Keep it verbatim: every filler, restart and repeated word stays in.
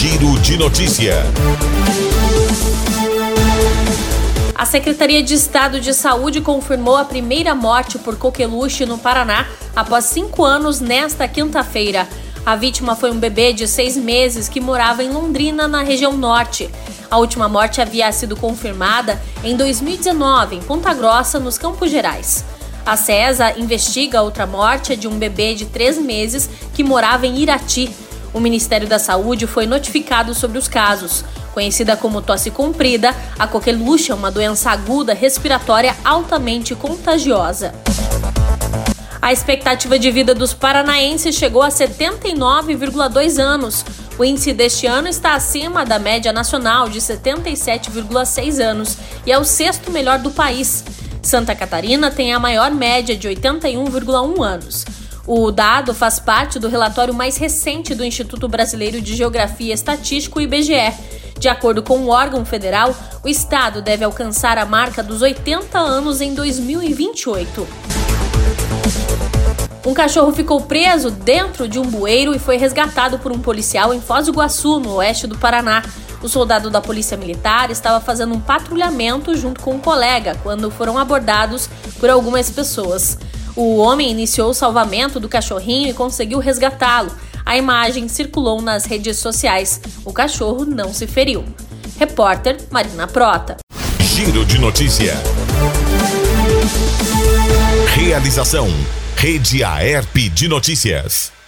Giro de Notícia. A Secretaria de Estado de Saúde confirmou a primeira morte por coqueluche no Paraná após cinco anos nesta quinta-feira. A vítima foi um bebê de seis meses que morava em Londrina, na região norte. A última morte havia sido confirmada em dois mil e dezenove, em Ponta Grossa, nos Campos Gerais. A SESA investiga outra morte de um bebê de três meses que morava em Irati. O Ministério da Saúde foi notificado sobre os casos. Conhecida como tosse comprida, a coqueluche é uma doença aguda respiratória altamente contagiosa. A expectativa de vida dos paranaenses chegou a setenta e nove vírgula dois anos. O índice deste ano está acima da média nacional de setenta e sete vírgula seis anos e é o sexto melhor do país. Santa Catarina tem a maior média de oitenta e um vírgula um anos. O dado faz parte do relatório mais recente do Instituto Brasileiro de Geografia e Estatística, o I B G E. De acordo com o órgão federal, o estado deve alcançar a marca dos oitenta anos em dois mil e vinte e oito. Um cachorro ficou preso dentro de um bueiro e foi resgatado por um policial em Foz do Iguaçu, no oeste do Paraná. O soldado da Polícia Militar estava fazendo um patrulhamento junto com um colega quando foram abordados por algumas pessoas. O homem iniciou o salvamento do cachorrinho e conseguiu resgatá-lo. A imagem circulou nas redes sociais. O cachorro não se feriu. Repórter Marina Prota. Giro de Notícia. Realização: Rede Aerp de Notícias.